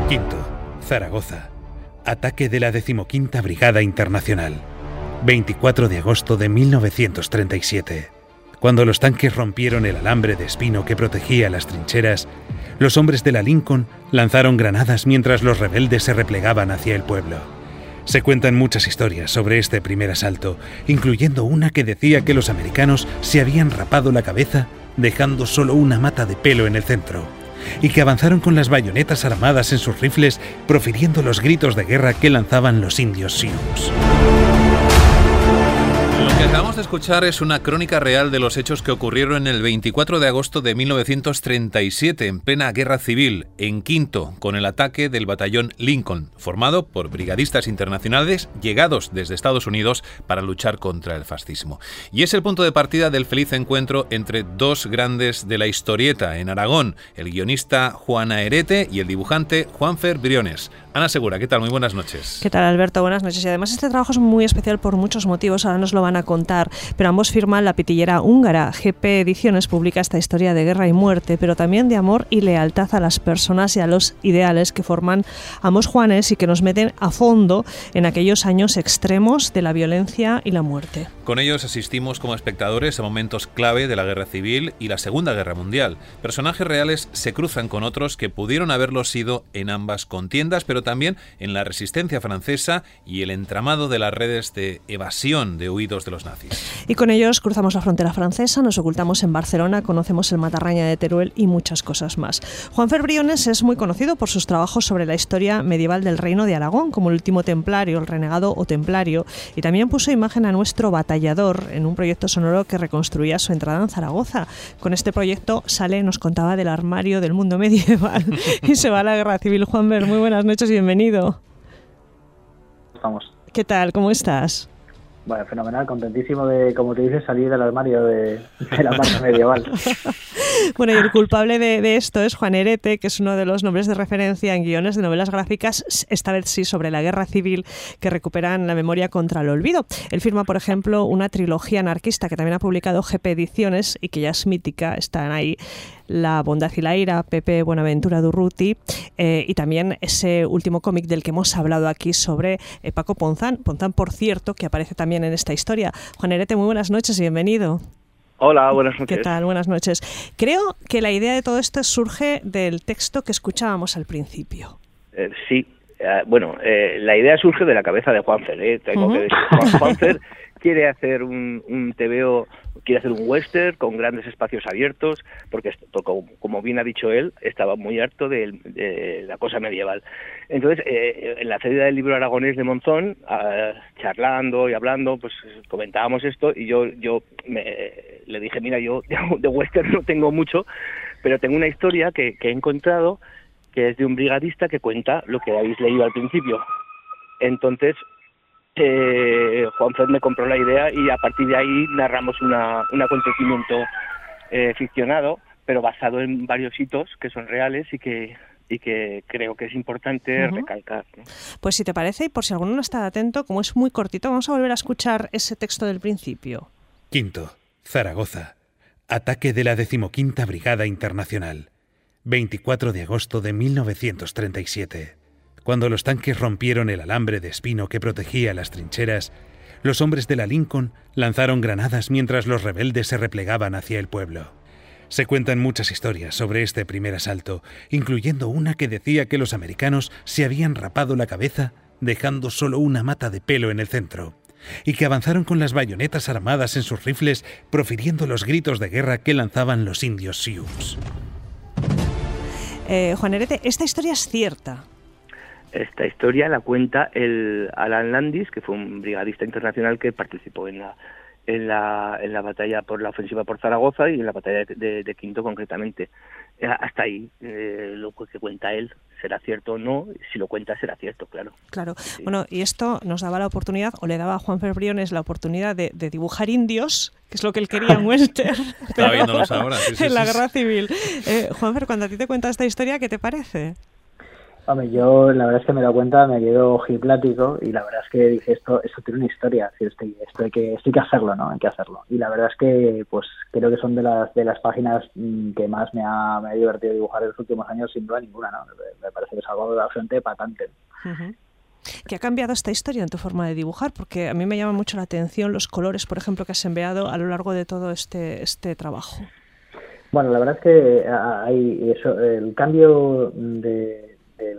Quinto, Zaragoza. Ataque de la 15ª Brigada Internacional. 24 de agosto de 1937. Cuando los tanques rompieron el alambre de espino que protegía las trincheras, los hombres de la Lincoln lanzaron granadas mientras los rebeldes se replegaban hacia el pueblo. Se cuentan muchas historias sobre este primer asalto, incluyendo una que decía que los americanos se habían rapado la cabeza dejando solo una mata de pelo en el centro, y que avanzaron con las bayonetas armadas en sus rifles, profiriendo los gritos de guerra que lanzaban los indios Sioux. Lo que acabamos de escuchar es una crónica real de los hechos que ocurrieron el 24 de agosto de 1937, en plena guerra civil, en Quinto, con el ataque del batallón Lincoln, formado por brigadistas internacionales llegados desde Estados Unidos para luchar contra el fascismo. Y es el punto de partida del feliz encuentro entre dos grandes de la historieta en Aragón, el guionista Juan Aherete y el dibujante Juanfer Briones. Ana Segura, ¿qué tal? Muy buenas noches. ¿Qué tal, Alberto? Buenas noches. Y además este trabajo es muy especial por muchos motivos, ahora nos lo van a contar, pero ambos firman la pitillera húngara. GP Ediciones publica esta historia de guerra y muerte, pero también de amor y lealtad a las personas y a los ideales que forman ambos Juanes y que nos meten a fondo en aquellos años extremos de la violencia y la muerte. Con ellos asistimos como espectadores a momentos clave de la Guerra Civil y la Segunda Guerra Mundial. Personajes reales se cruzan con otros que pudieron haberlo sido en ambas contiendas, pero también en la resistencia francesa y el entramado de las redes de evasión de huidos de los nazis. Y con ellos cruzamos la frontera francesa, nos ocultamos en Barcelona, conocemos el Matarraña de Teruel y muchas cosas más. Juanfer Briones es muy conocido por sus trabajos sobre la historia medieval del Reino de Aragón, como el último templario, el renegado o templario, y también puso imagen a nuestro batallador en un proyecto sonoro que reconstruía su entrada en Zaragoza. Con este proyecto sale, nos contaba del armario del mundo medieval y se va a la guerra civil. Juanfer, muy buenas noches y bienvenido. Vamos. ¿Qué tal? ¿Cómo estás? Bueno, fenomenal, contentísimo de, como te dices, salir del armario de la parte medieval. Bueno, y el culpable de esto es Juan Aherete, que es uno de los nombres de referencia en guiones de novelas gráficas, esta vez sí sobre la guerra civil, que recuperan la memoria contra el olvido. Él firma, por ejemplo, una trilogía anarquista que también ha publicado GP Ediciones y que ya es mítica, están ahí La bondad y la ira, Pepe Buenaventura Durruti, y también ese último cómic del que hemos hablado aquí sobre Paco Ponzán. Ponzán, por cierto, que aparece también en esta historia. Juan Aherete, muy buenas noches y bienvenido. Hola, buenas noches. ¿Qué tal? Buenas noches. Creo que la idea de todo esto surge del texto que escuchábamos al principio. Sí, la idea surge de la cabeza de Juanfer, tengo que decir. Juanfer quiere hacer un TVO, quiere hacer un western con grandes espacios abiertos, porque como bien ha dicho él, estaba muy harto de la cosa medieval. Entonces, en la feria del libro aragonés de Monzón, charlando y hablando, pues comentábamos esto y yo le dije, mira, yo de western no tengo mucho, pero tengo una historia que he encontrado que es de un brigadista que cuenta lo que habéis leído al principio. Entonces, Juanfer me compró la idea y a partir de ahí narramos un acontecimiento ficcionado, pero basado en varios hitos que son reales y que creo que es importante recalcar, ¿no? Pues si te parece, y por si alguno no está atento, como es muy cortito, vamos a volver a escuchar ese texto del principio. Quinto, Zaragoza. Ataque de la 15ª Brigada Internacional. 24 de agosto de 1937. Cuando los tanques rompieron el alambre de espino que protegía las trincheras, los hombres de la Lincoln lanzaron granadas mientras los rebeldes se replegaban hacia el pueblo. Se cuentan muchas historias sobre este primer asalto, incluyendo una que decía que los americanos se habían rapado la cabeza dejando solo una mata de pelo en el centro, y que avanzaron con las bayonetas armadas en sus rifles, profiriendo los gritos de guerra que lanzaban los indios Sioux. Juan Aherete, esta historia es cierta. Esta historia la cuenta el Alan Landis, que fue un brigadista internacional que participó en la batalla por la ofensiva por Zaragoza y en la batalla de Quinto concretamente. Hasta ahí, lo que cuenta él será cierto o no, si lo cuenta será cierto, claro. Claro, sí. Bueno, y esto nos daba la oportunidad, o le daba a Juanfer Briones la oportunidad de dibujar indios, que es lo que él quería en western, Estaba viéndolos ahora, sí, en la guerra civil. Juanfer, cuando a ti te cuenta esta historia, ¿qué te parece? Hombre, yo la verdad es que me he dado cuenta, me quedo ojiplático y la verdad es que dije, esto tiene una historia, es decir, esto hay que hacerlo, ¿no? Hay que hacerlo. Y la verdad es que pues creo que son de las páginas que más me ha divertido dibujar en los últimos años, sin duda ninguna, ¿no? Me parece que es algo bastante patente. Uh-huh. ¿Qué ha cambiado esta historia en tu forma de dibujar? Porque a mí me llama mucho la atención los colores, por ejemplo, que has empleado a lo largo de todo este trabajo. Bueno, la verdad es que hay eso, el cambio de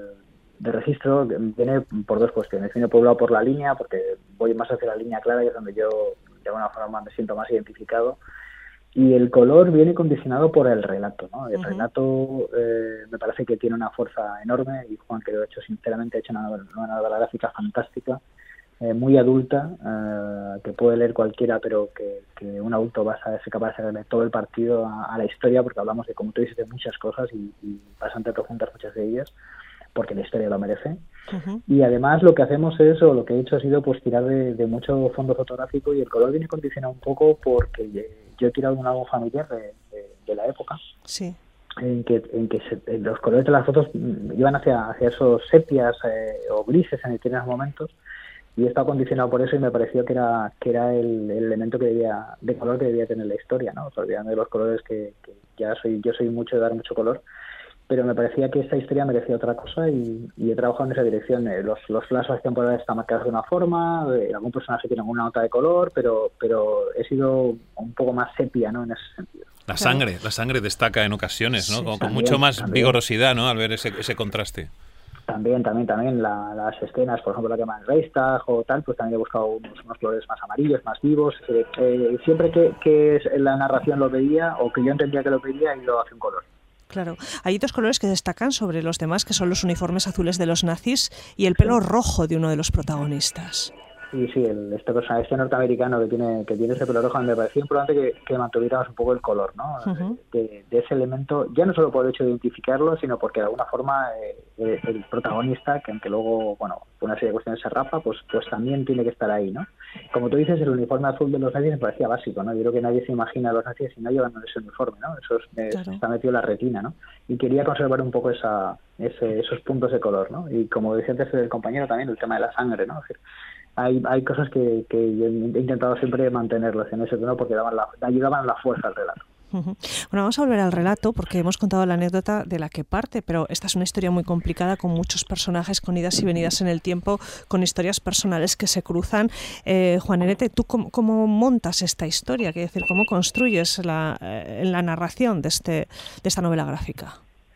registro viene por dos cuestiones. Viene por un lado por la línea, porque voy más hacia la línea clara y es donde yo de alguna forma me siento más identificado. Y el color viene condicionado por el relato, ¿no? El relato me parece que tiene una fuerza enorme y Juan, que lo ha hecho sinceramente, ha hecho una novela gráfica fantástica, muy adulta, que puede leer cualquiera, pero que un adulto va a ser capaz de sacarle todo el partido a la historia, porque hablamos de, como tú dices, de muchas cosas y bastante profundas muchas de ellas, porque la historia lo merece. Uh-huh. Y además lo que hacemos es, o lo que he hecho ha sido pues tirar de mucho fondo fotográfico, y el color viene condicionado un poco porque yo he tirado un álbum familiar de la época. Sí. En que los colores de las fotos iban hacia esos sepias o grises en determinados momentos, y he estado condicionado por eso, y me pareció que era el elemento de color que debía tener la historia, ¿no? Olvidando de los colores que yo soy mucho de dar mucho color, pero me parecía que esta historia merecía otra cosa y he trabajado en esa dirección. Los flashbacks temporales están marcados de una forma, algún personaje tiene alguna nota de color, pero he sido un poco más sepia, ¿no? En ese sentido. La sangre destaca en ocasiones, ¿no? Sí, con mucho más vigorosidad, ¿no? Al ver ese contraste. También las escenas, por ejemplo la quema del Reichstag o tal, pues también he buscado unos colores más amarillos, más vivos. Siempre que la narración lo veía o que yo entendía que lo veía, y lo hace un color. Claro. Hay dos colores que destacan sobre los demás, que son los uniformes azules de los nazis y el pelo rojo de uno de los protagonistas. Sí, este personaje norteamericano que tiene ese pelo rojo, me parecía importante que mantuviéramos un poco el color, ¿no? Uh-huh. De ese elemento, ya no solo por el hecho de identificarlo, sino porque de alguna forma el protagonista, que aunque luego, bueno, por una serie de cuestiones se rapa, pues también tiene que estar ahí, ¿no? Como tú dices, el uniforme azul de los nazis me parecía básico, ¿no? Yo creo que nadie se imagina a los nazis si no llevan ese uniforme, ¿no? Eso claro. Está metido en la retina, ¿no? Y quería conservar un poco esos puntos de color, ¿no? Y como decía antes el compañero también, el tema de la sangre, ¿no? Es decir, hay cosas que yo he intentado siempre mantenerlas en ese tono porque ayudaban a la fuerza al relato. Uh-huh. Bueno, vamos a volver al relato porque hemos contado la anécdota de la que parte, pero esta es una historia muy complicada con muchos personajes, con idas y venidas en el tiempo, con historias personales que se cruzan. Juan Herete, ¿tú cómo montas esta historia? Quiero decir, ¿cómo construyes la narración de esta novela gráfica?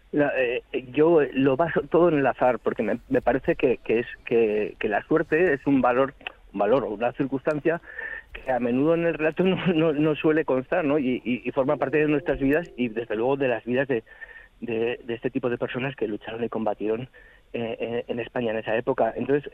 Yo lo baso todo en el azar, porque me parece que la suerte es un valor o una circunstancia que a menudo en el relato no suele constar, ¿no? Y forma parte de nuestras vidas y desde luego de las vidas de este tipo de personas que lucharon y combatieron en España en esa época. Entonces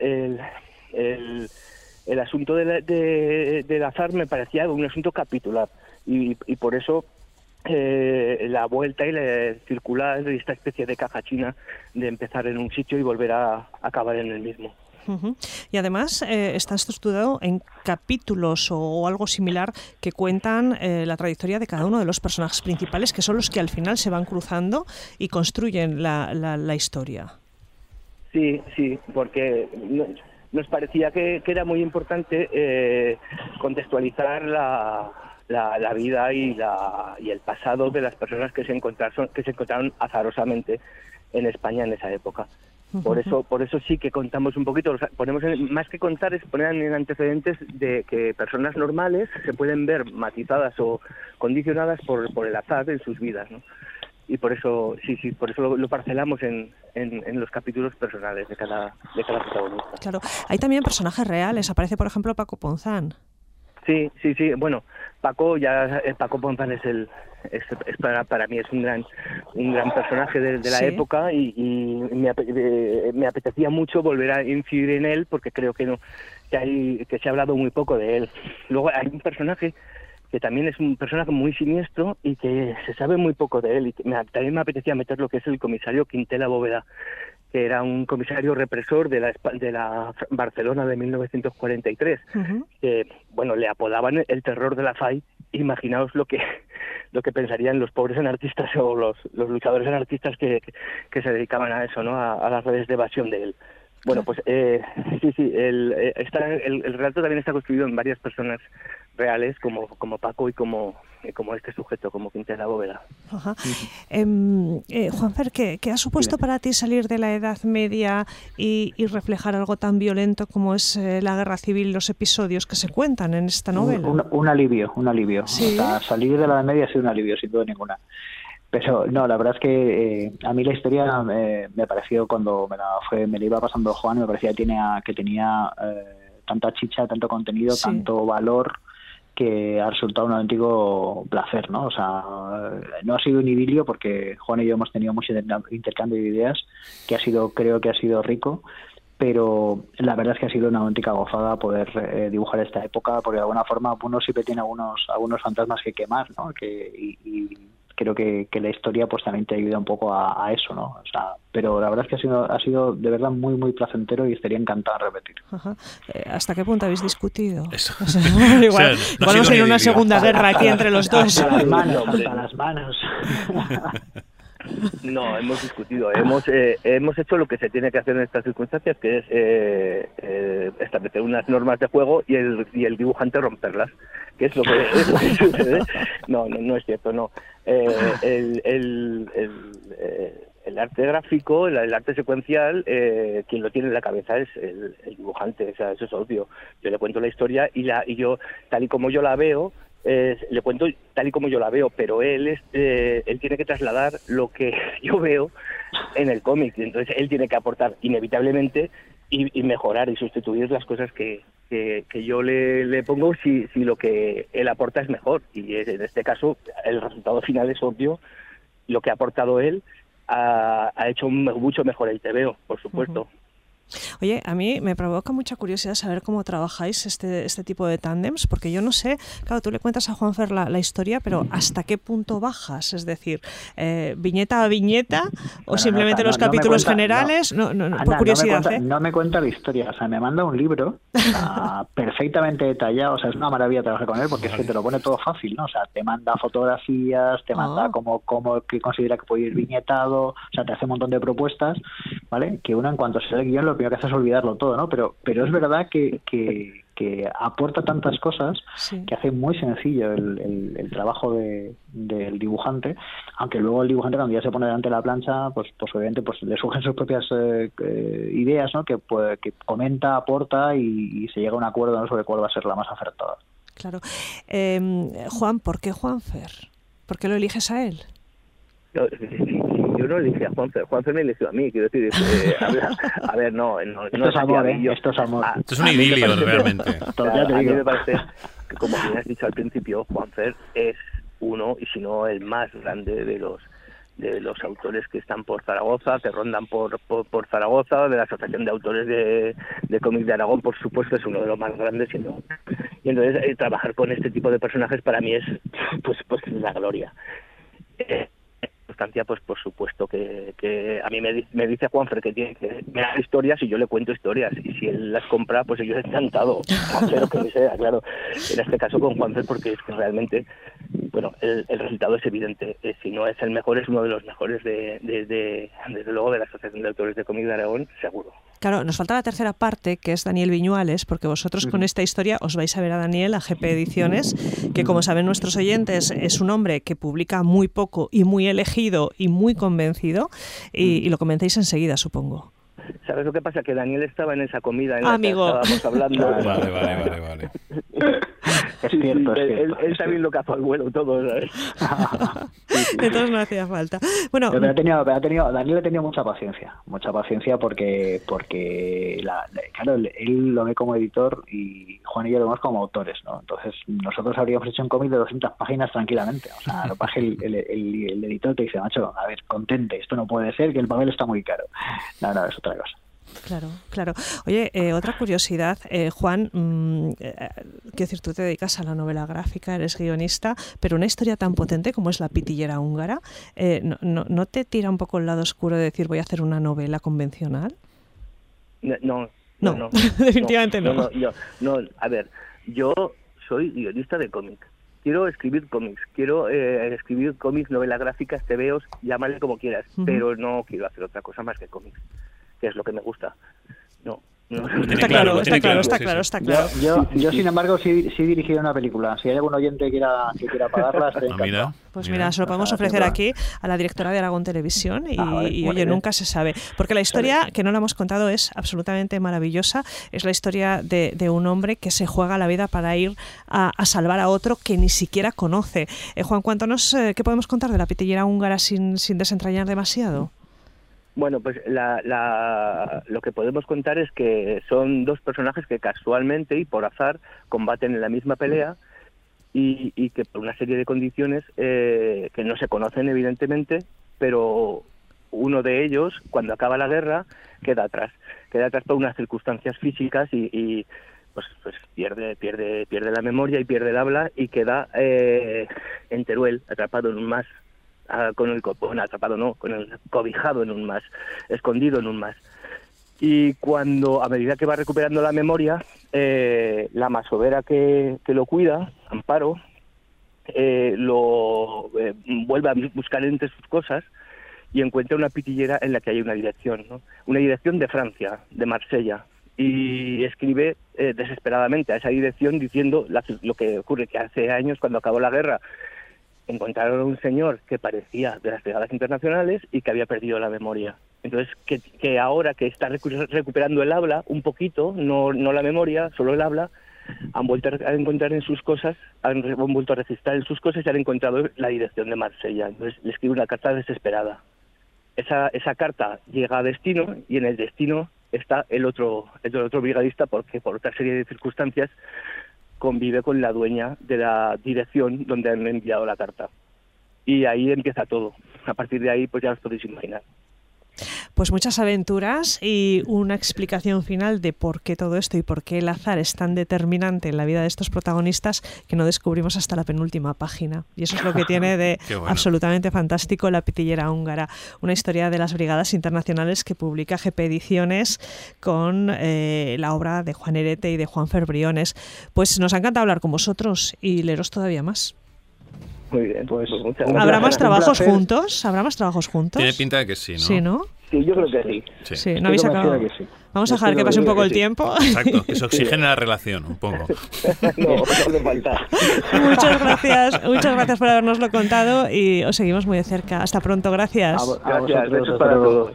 el asunto del azar me parecía un asunto capitular y por eso la vuelta y la circular de esta especie de caja china de empezar en un sitio y volver a acabar en el mismo. Uh-huh. Y además está estructurado en capítulos o algo similar que cuentan la trayectoria de cada uno de los personajes principales, que son los que al final se van cruzando y construyen la historia. Sí, porque nos parecía que era muy importante contextualizar la vida y el pasado de las personas que se encontraron azarosamente en España en esa época. Por eso sí que contamos un poquito, ponemos más que contar es poner en antecedentes de que personas normales se pueden ver matizadas o condicionadas por el azar en sus vidas, ¿no? Y por eso por eso lo parcelamos en los capítulos personales de cada protagonista. Claro, hay también personajes reales, aparece por ejemplo Paco Ponzán. Sí. Bueno, Paco Ponzán para mí es un gran personaje de la época y me apetecía mucho volver a incidir en él porque creo que se ha hablado muy poco de él. Luego hay un personaje que también es un personaje muy siniestro y que se sabe muy poco de él y también me apetecía meter lo que es el comisario Quintela Bóveda, que era un comisario represor de la Barcelona de 1943, uh-huh. Que, bueno, le apodaban el terror de la FAI. Imaginaos lo que lo que pensarían los pobres anarquistas o los luchadores anarquistas que se dedicaban a eso, ¿no? A las redes de evasión de él. Bueno, pues sí, el relato también está construido en varias personas reales, como Paco y como este sujeto, como Quintela Bóveda. Ajá. Juanfer, ¿qué ha supuesto para ti salir de la Edad Media y reflejar algo tan violento como es la guerra civil, los episodios que se cuentan en esta novela? Un alivio. ¿Sí? O sea, salir de la Edad Media ha sido un alivio, sin duda ninguna. Pero no, la verdad es que a mí la historia me pareció, cuando me la iba pasando Juan, me parecía que tenía tanta chicha, tanto contenido, sí, tanto valor, que ha resultado un auténtico placer, ¿no? O sea, no ha sido un idilio, porque Juan y yo hemos tenido mucho intercambio de ideas, creo que ha sido rico, pero la verdad es que ha sido una auténtica gozada poder dibujar esta época, porque de alguna forma uno siempre tiene algunos fantasmas que quemar, ¿no? Y creo que la historia pues también te ayuda un poco a eso, ¿no? O sea, pero la verdad es que ha sido de verdad muy, muy placentero y estaría encantado de repetir. Ajá. ¿Hasta qué punto habéis discutido? Eso. O sea, igual vamos a ir a una segunda guerra aquí entre los dos. Hasta las manos. No, hemos discutido, hemos hecho lo que se tiene que hacer en estas circunstancias, que es establecer unas normas de juego y el dibujante romperlas, que es lo que sucede. No es cierto, no. El arte gráfico, el arte secuencial, quien lo tiene en la cabeza es el dibujante, o sea, eso es obvio. Yo le cuento la historia y yo, tal y como yo la veo, le cuento tal y como yo la veo, pero él tiene que trasladar lo que yo veo en el cómic, y entonces él tiene que aportar inevitablemente y mejorar y sustituir las cosas que yo le pongo si lo que él aporta es mejor, y en este caso el resultado final es obvio. Lo que ha aportado él ha hecho mucho mejor el TVO, por supuesto. Uh-huh. Oye, a mí me provoca mucha curiosidad saber cómo trabajáis este tipo de tándems, porque yo no sé, claro, tú le cuentas a Juanfer la historia, pero ¿hasta qué punto bajas? Es decir, ¿viñeta a viñeta o simplemente los capítulos generales? No, por curiosidad. No me cuenta la historia, o sea, me manda un libro perfectamente detallado, o sea, es una maravilla trabajar con él, porque es que te lo pone todo fácil, ¿no? O sea, te manda fotografías, te manda cómo que considera que puede ir viñetado, o sea, te hace un montón de propuestas, ¿vale? Que uno, en cuanto se lee el guión, lo primero que hace es olvidarlo todo, ¿no? Pero es verdad que aporta tantas cosas, sí, que hace muy sencillo el trabajo del dibujante, aunque luego el dibujante, cuando ya se pone delante de la plancha, pues obviamente pues le surgen sus propias ideas, ¿no? Que comenta, aporta y se llega a un acuerdo, ¿no?, sobre cuál va a ser la más acertada. Claro. Juan, ¿por qué Juanfer? ¿Por qué lo eliges a él? Yo no elegí a Juanfer me eligió a mí, quiero decir, a ver, no esto es amor, esto es amor. Esto es un idilio, realmente. A mí me parece que, como bien has dicho al principio, Juanfer es uno, y si no el más grande de los autores que están por Zaragoza, que rondan por Zaragoza, de la Asociación de Autores de Cómic de Aragón, por supuesto, es uno de los más grandes, y entonces trabajar con este tipo de personajes para mí es pues la gloria. Pues por supuesto que a mí me dice Juanfer que tiene que dar historias y yo le cuento historias, y si él las compra, pues yo encantado, Juanfer, que sea, claro, en este caso con Juanfer, porque es que realmente, bueno, el resultado es evidente, si no es el mejor, es uno de los mejores desde luego de la Asociación de Autores de Cómic de Aragón, seguro. Claro, nos falta la tercera parte, que es Daniel Viñuales, porque vosotros con esta historia os vais a ver a Daniel, a GP Ediciones, que, como saben nuestros oyentes, es un hombre que publica muy poco y muy elegido y muy convencido, y lo comentáis enseguida, supongo. ¿Sabes lo que pasa? Que Daniel estaba en esa comida en la Amigo. que estábamos hablando. Vale. Es cierto. Él también lo cazó al vuelo todo, ¿sabes? Entonces no hacía falta. Bueno, Daniel ha tenido mucha paciencia porque claro, él lo ve como editor y Juan y yo lo vemos como autores, ¿no? Entonces nosotros habríamos hecho un cómic de 200 páginas tranquilamente. O sea, lo que pasa es que el editor te dice, macho, a ver, contente, esto no puede ser, que el papel está muy caro. No, es otra cosa. Claro. Oye, otra curiosidad, Juan, quiero decir, tú te dedicas a la novela gráfica, eres guionista, pero una historia tan potente como es La pitillera húngara, ¿no te tira un poco el lado oscuro de decir voy a hacer una novela convencional? No, definitivamente no. A ver, yo soy guionista de cómic. quiero escribir cómics, quiero escribir cómics, novelas gráficas, tebeos, llámale como quieras, pero no quiero hacer otra cosa más que cómics, que es lo que me gusta. No. Está claro. Yo, sin embargo, sí dirigiría una película. Si hay algún oyente que quiera pagarla, estoy encantado. Pues mira, se lo podemos ofrecer aquí a la directora de Aragón Televisión y oye, nunca se sabe. Porque la historia, que no la hemos contado, es absolutamente maravillosa. Es la historia de un hombre que se juega la vida para ir a salvar a otro que ni siquiera conoce. Juan, cuéntanos, ¿qué podemos contar de la pitillera húngara sin desentrañar demasiado? Bueno, pues lo que podemos contar es que son dos personajes que casualmente y por azar combaten en la misma pelea y que por una serie de condiciones que no se conocen evidentemente, pero uno de ellos, cuando acaba la guerra, queda atrás por unas circunstancias físicas y pues pierde la memoria y pierde el habla y queda en Teruel, atrapado en un mas. Cobijado en un mas, escondido en un mas. Y cuando, a medida que va recuperando la memoria, la masovera que lo cuida, Amparo, lo vuelve a buscar entre sus cosas y encuentra una pitillera en la que hay una dirección, ¿no? Una dirección de Francia, de Marsella. Y escribe desesperadamente a esa dirección diciendo lo que ocurre, que hace años, cuando acabó la guerra, encontraron a un señor que parecía de las brigadas internacionales y que había perdido la memoria. Entonces, que ahora que está recuperando el habla un poquito, no la memoria, solo el habla, han vuelto a encontrar en sus cosas, han vuelto a registrar en sus cosas y han encontrado la dirección de Marsella. Entonces, le escribe una carta desesperada. Esa carta llega a destino y en el destino está el otro brigadista, porque por otra serie de circunstancias convive con la dueña de la dirección donde han enviado la carta. Y ahí empieza todo. A partir de ahí, pues ya os podéis imaginar. Pues muchas aventuras y una explicación final de por qué todo esto y por qué el azar es tan determinante en la vida de estos protagonistas que no descubrimos hasta la penúltima página. Y eso es lo que tiene de absolutamente fantástico La pitillera húngara, una historia de las brigadas internacionales que publica GP Ediciones con la obra de Juan Herete y de Juanfer Briones. Pues nos ha encantado hablar con vosotros y leeros todavía más. Muy bien, pues muchas gracias. ¿Habrá más trabajos juntos? ¿Habrá más trabajos juntos? Tiene pinta de que sí, ¿no? Sí, ¿no? Sí, yo creo que sí. Sí, no habéis acabado. Vamos a dejar que pase un poco el tiempo. Exacto, que se oxigene la relación un poco. No hace falta. Muchas gracias por habernoslo contado y os seguimos muy de cerca. Hasta pronto, gracias. Gracias, besos para todos.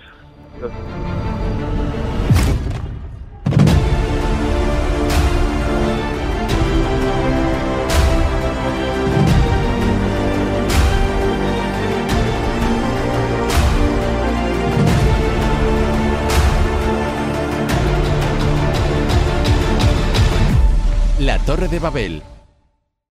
La Torre de Babel,